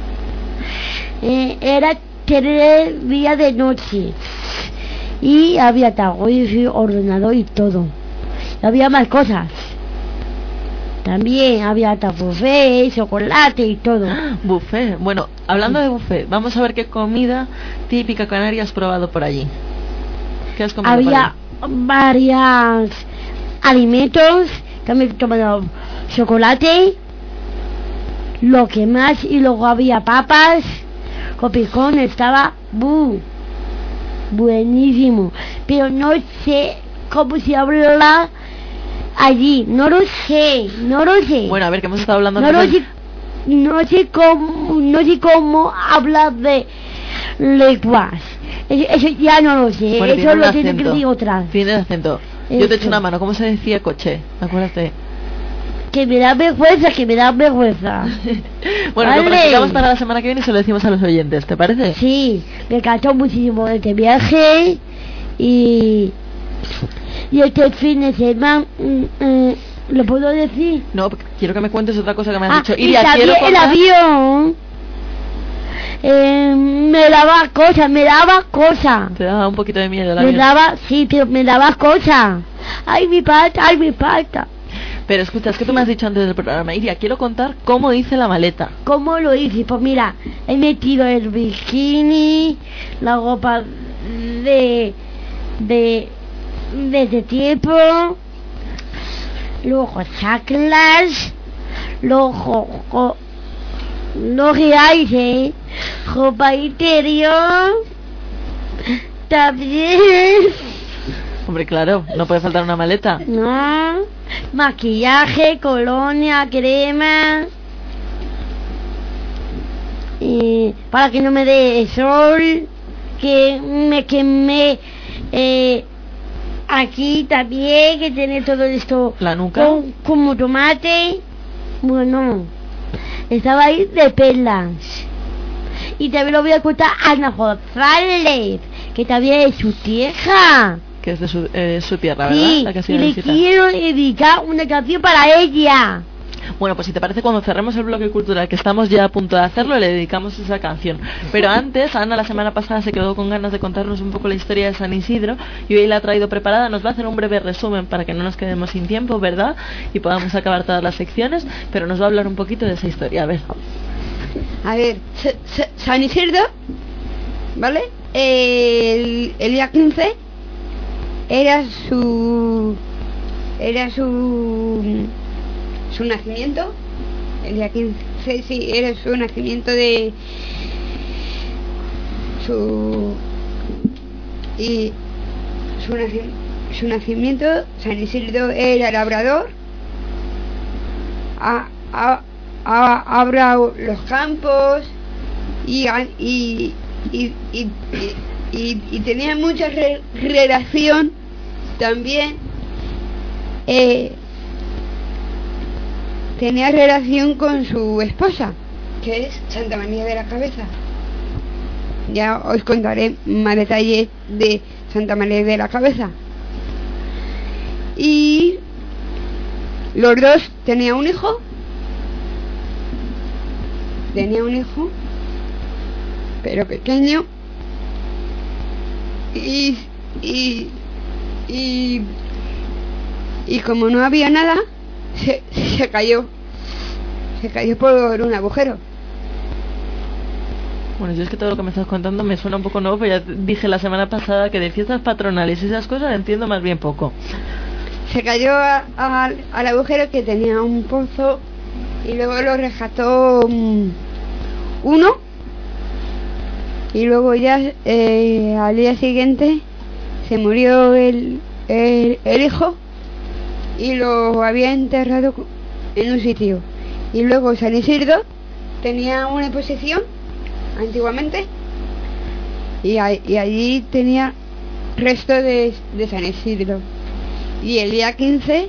Era 3 días de noche y había wifi, ordenador y todo. Y había más cosas. También había hasta buffet, chocolate y todo. Buffet. Bueno, hablando de buffet, vamos a ver qué comida típica canaria has probado por allí. ¿Qué has comido? Había varios alimentos. También he tomado chocolate, lo que más, y luego había papas con picón. Estaba buenísimo, pero no sé cómo se habla allí, no lo sé. Bueno, a ver, que hemos estado hablando no sé cómo hablar de lenguas. Eso ya no lo sé. Bueno, eso lo tiene que decir otra. Tiene acento. Yo te echo una mano. ¿Cómo se decía coche? Acuérdate. Que me da vergüenza. Bueno, vale. Lo practicamos para la semana que viene y se lo decimos a los oyentes, ¿te parece? Sí, me encantó muchísimo este viaje y este fin de semana ¿lo puedo decir? No, quiero que me cuentes otra cosa que me has dicho. y Iria, también quiero el contar... avión me daba cosas. Te daba un poquito de miedo el Me avión. daba, sí, pero me daba cosas. Ay, mi pata. Pero escucha, es que tú me has dicho antes del programa, Iria, quiero contar cómo hice la maleta. ¿Cómo lo hice? Pues mira, he metido el bikini, la ropa de ese tiempo, luego chaclas, luego lo que hay, ropa interior, también, Hombre, claro, no puede faltar una maleta. ¿no? Maquillaje, colonia, crema, y para que no me dé el sol, que me quemé aquí también, que tiene todo esto La nuca. como tomate. Bueno, estaba ahí de perlas. Y también lo voy a contar a Ana González, que también es su tierra. Que es de su tierra, ¿verdad? Sí, La que ha y sido le visitar. quiero dedicar una canción para ella. Bueno, pues si te parece, cuando cerremos el bloque cultural, que estamos ya a punto de hacerlo, le dedicamos esa canción. Pero antes, Ana la semana pasada se quedó con ganas de contarnos un poco la historia de San Isidro y hoy la ha traído preparada. Nos va a hacer un breve resumen para que no nos quedemos sin tiempo, ¿verdad? Y podamos acabar todas las secciones, pero nos va a hablar un poquito de esa historia. A ver, San Isidro, ¿vale? El día 15 era su nacimiento. El día 15 sí era su nacimiento de su nacimiento. San Isidro era labrador, abra los campos y tenía mucha relación también, tenía relación con su esposa, que es Santa María de la Cabeza. Ya os contaré más detalles de Santa María de la Cabeza. Y los dos tenían un hijo, pero pequeño, y como no había nada, se cayó por un agujero. bueno, yo es que todo lo que me estás contando me suena un poco nuevo, pero ya dije la semana pasada que de fiestas patronales y esas cosas entiendo más bien poco. Se cayó al agujero, que tenía un pozo, y luego lo rescató uno, y luego ya al día siguiente se murió el hijo y lo había enterrado en un sitio. Y luego San Isidro tenía una exposición antiguamente y allí tenía resto de San Isidro. Y el día 15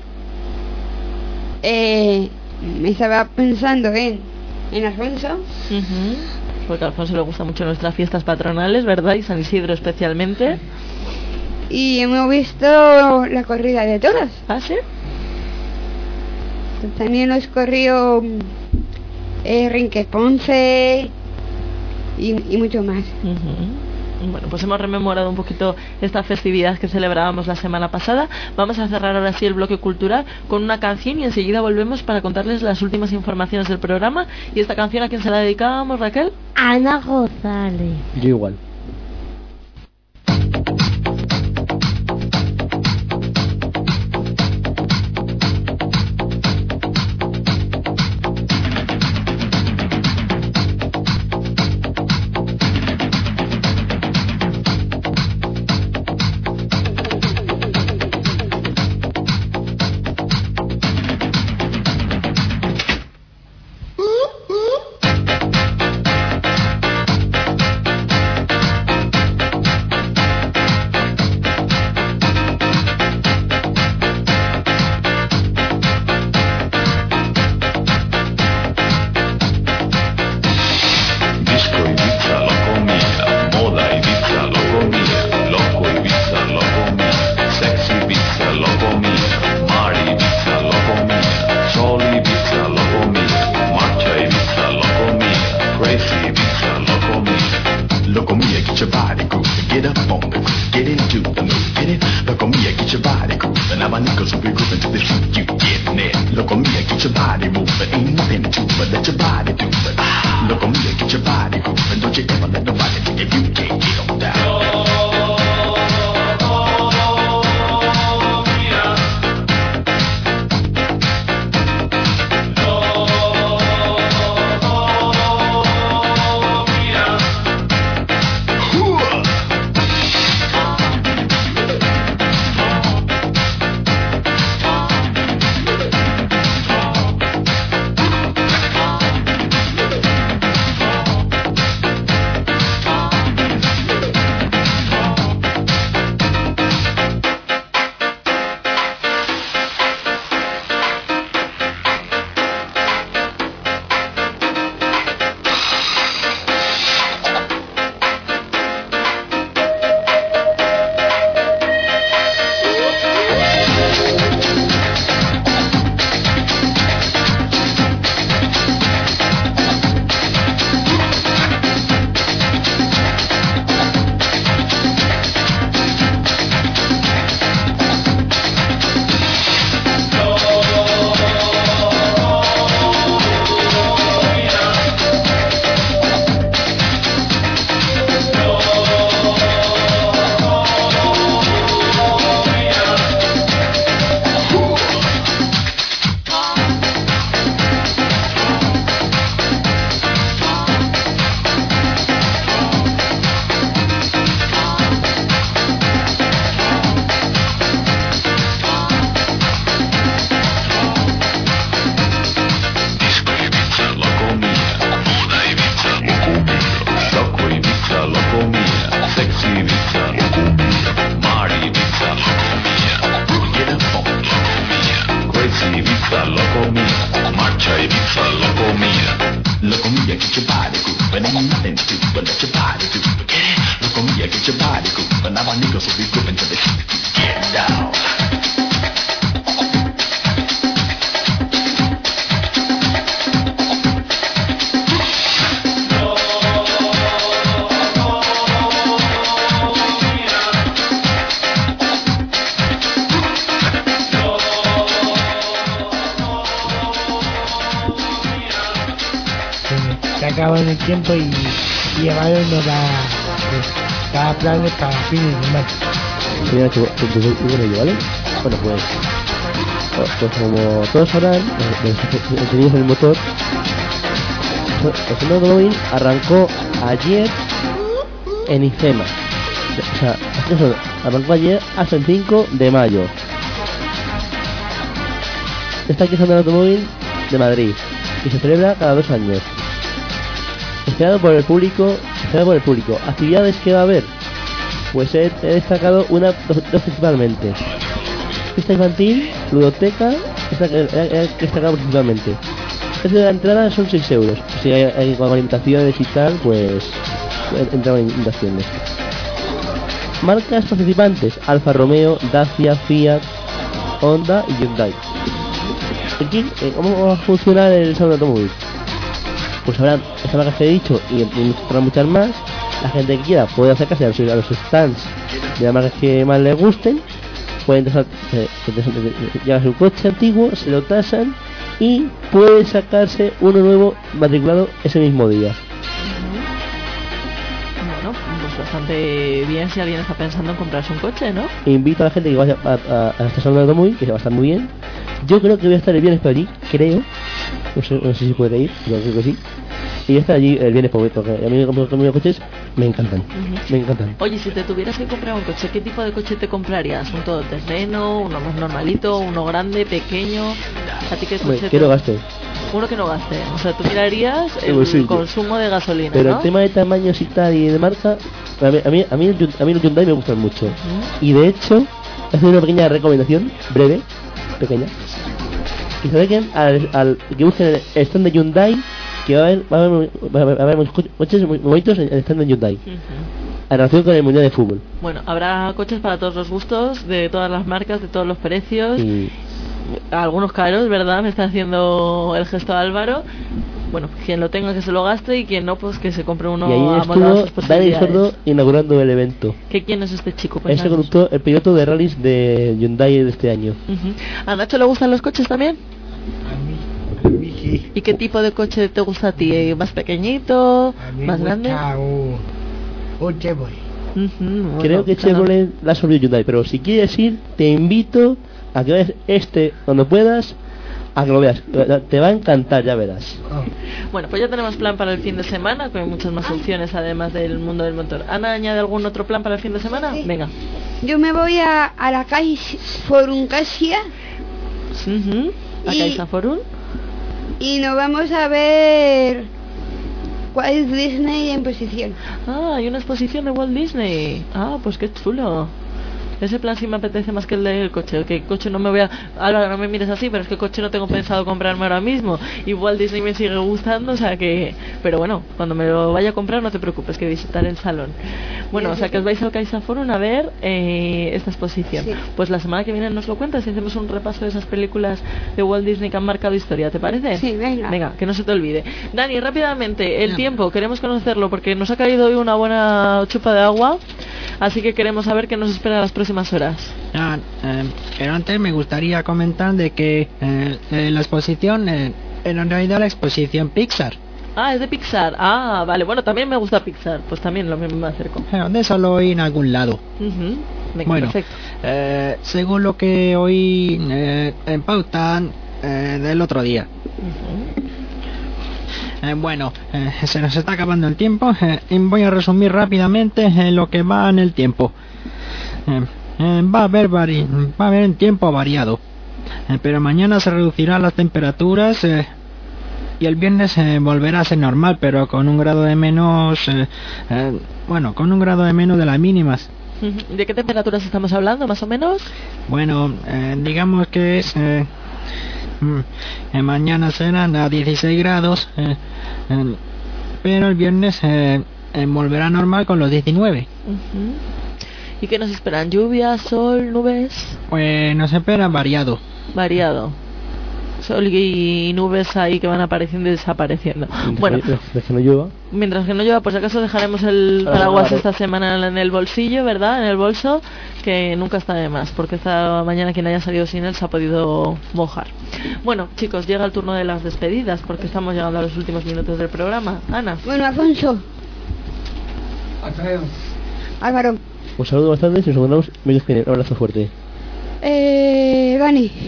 me estaba pensando en Alfonso. Porque a Alfonso le gustan mucho nuestras fiestas patronales, ¿verdad? Y San Isidro especialmente. Y hemos visto la corrida de toros. ¿Ah, sí? También nos corrió Rinque Ponce y mucho más. Bueno, pues hemos rememorado un poquito esta festividad que celebrábamos la semana pasada. Vamos a cerrar ahora sí el bloque cultural con una canción y enseguida volvemos para contarles las últimas informaciones del programa. ¿Y esta canción a quién se la dedicábamos, Raquel? Ana González. Yo igual. niggas will be grooving to the shit you getting it. Look on me and get your body moving. Ain't nothing to it, let your body do it. Look on me and get your body moving. Don't you ever let nobody think if you can't get on down. Se acaban el tiempo y llevaron cada planes para fines de marzo. Mira, que bueno, ¿vale? Bueno, pues como todos sabrán, encendidos el motor, el Salón de Automóvil arrancó ayer en IFEMA. O sea, arrancó ayer hasta el 5 de mayo. Está aquí el Salón del Automóvil de Madrid y se celebra cada 2 años. Esperado por el público. Actividades que va a haber, pues he destacado dos principalmente: fiesta infantil, ludoteca, he destacado principalmente. El precio de la entrada son 6 euros. Si hay con alimentaciones y tal, pues entran en invitaciones. Marcas participantes: Alfa Romeo, Dacia, Fiat, Honda y Hyundai. Aquí, ¿cómo va a funcionar el Salón de Automóvil? Pues habrán estas marcas que he dicho y muchas más. La gente que quiera puede acercarse a los stands de las marcas que más les gusten. Pueden llevar su coche antiguo, se lo tasan y puede sacarse uno nuevo matriculado ese mismo día. Bueno, pues bastante bien si alguien está pensando en comprarse un coche, ¿no? Invito a la gente que vaya a este Salón de Automóvil, que va a estar muy bien. Yo creo que voy a estar el viernes por allí, creo. No sé si puede ir, yo creo que sí. Y estar allí el viernes porque a mí los coches me encantan. Me encantan. Oye, si te tuvieras que comprar un coche, ¿qué tipo de coche te comprarías? ¿Un todoterreno, uno más normalito, uno grande, pequeño? ¿A ti qué coche? Que no gaste. Uno que no gaste. O sea, tú mirarías el consumo de gasolina, pero ¿no? el tema de tamaños y tal y de marca, a mí los Hyundai me gustan mucho. Y de hecho, voy a hacer una pequeña recomendación, breve, pequeña. Y se acerquen al que busquen el stand de Hyundai, que va a haber coches muy bonitos en el stand de Hyundai. En relación con el mundial de fútbol. Bueno, habrá coches para todos los gustos, de todas las marcas, de todos los precios. Algunos caros, ¿verdad? Me está haciendo el gesto Álvaro. bueno, quien lo tenga que se lo gaste y quien no, pues que se compre uno Y ahí amoldado a sus estuvo Dani posibilidades. Sordo inaugurando el evento. ¿Quién es este chico? Es Pues el conductor, el piloto de rallies de Hyundai de este año. ¿A Nacho le gustan los coches también? A mí sí. ¿Y qué tipo de coche te gusta a ti? ¿Más pequeñito? A mí ¿Más me grande? gusta un Chevrolet. Bueno, Creo que claro. Chevrolet la absorbió Hyundai, pero si quieres ir, te invito a que veas cuando puedas, a que lo veas. Te va a encantar, ya verás. Bueno, pues ya tenemos plan para el fin de semana, con muchas más opciones además del mundo del motor. ¿Ana añade algún otro plan para el fin de semana? Sí. Venga. Yo me voy a la calle Forum Casia ¿A Y- Caixa Forum? y nos vamos a ver Walt Disney en posición. Ah, hay una exposición de Walt Disney. Ah, pues qué chulo. Ese plan sí me apetece más que el del coche. Que el coche no me voy a... Álvaro, no me mires así, pero es que el coche no tengo pensado comprarme ahora mismo. Y Walt Disney me sigue gustando, o sea que... Pero bueno, cuando me lo vaya a comprar no te preocupes, que visitaré el salón. Bueno, o sea que os vais al Caixa Forum a ver esta exposición. Sí. Pues la semana que viene nos lo cuentas y hacemos un repaso de esas películas de Walt Disney que han marcado historia, ¿te parece? Sí, venga. Venga, que no se te olvide. Dani, rápidamente, el tiempo, queremos conocerlo porque nos ha caído hoy una buena chupa de agua, así que queremos saber qué nos espera las próximas horas. Pero antes me gustaría comentar de que la exposición era en realidad la exposición Pixar. Ah, es de Pixar. Ah, vale, bueno, también me gusta Pixar, pues también lo mismo me acerco. De eso lo oí en algún lado. Venga, Bueno, perfecto. según lo que oí en pauta del otro día. Se nos está acabando el tiempo y voy a resumir rápidamente lo que va en el tiempo. Va a haber un tiempo variado, pero mañana se reducirán las temperaturas y el viernes volverá a ser normal, pero con un grado de menos, con un grado de menos de las mínimas. ¿De qué temperaturas estamos hablando, más o menos? Bueno, digamos que es mañana serán a 16 grados, pero el viernes volverá normal con los 19. ¿Y qué nos esperan? ¿Lluvia, sol, nubes? Pues nos espera variado. Variado. Sol y nubes ahí que van apareciendo y desapareciendo. Bueno, Mientras que no llueva. mientras que no llueva, pues acaso dejaremos el paraguas esta semana en el bolsillo, ¿verdad? En el bolso, que nunca está de más, porque esta mañana quien haya salido sin él se ha podido mojar. Bueno, chicos, llega el turno de las despedidas, porque estamos llegando a los últimos minutos del programa. Ana. Bueno, Alfonso, Alfredo. Álvaro, Un saludo bastante y nos encontramos. Un abrazo fuerte. Dani.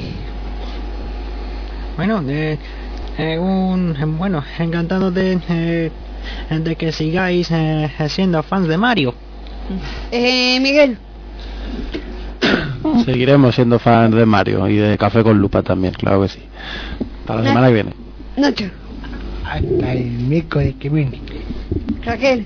Bueno, encantado de que sigáis siendo fans de Mario. Miguel. Seguiremos siendo fans de Mario y de Café con Lupa también, claro que sí. Para la semana que viene. Nacho. Hasta el miércoles que viene. Raquel.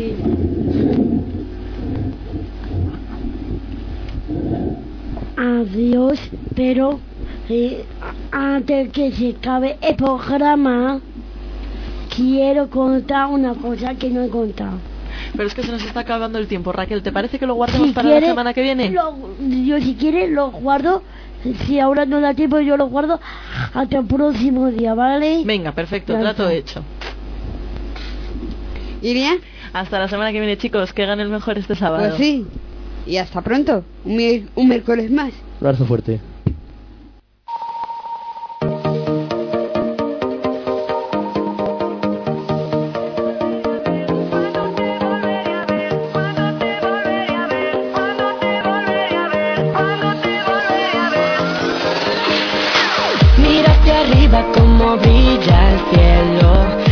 Adiós, pero antes que se acabe el programa, quiero contar una cosa que no he contado. Pero es que se nos está acabando el tiempo, Raquel. ¿Te parece que lo guardemos Si para quieres, la semana que viene? Yo si quieres lo guardo. Si ahora no da tiempo, yo lo guardo hasta el próximo día, ¿vale? Venga, perfecto, Ya trato está. hecho. ¿Iría? Hasta la semana que viene, chicos, que gane el mejor este sábado. Pues sí. Y hasta pronto. Un miércoles más. Un abrazo fuerte. Mira hacia arriba como brilla el cielo.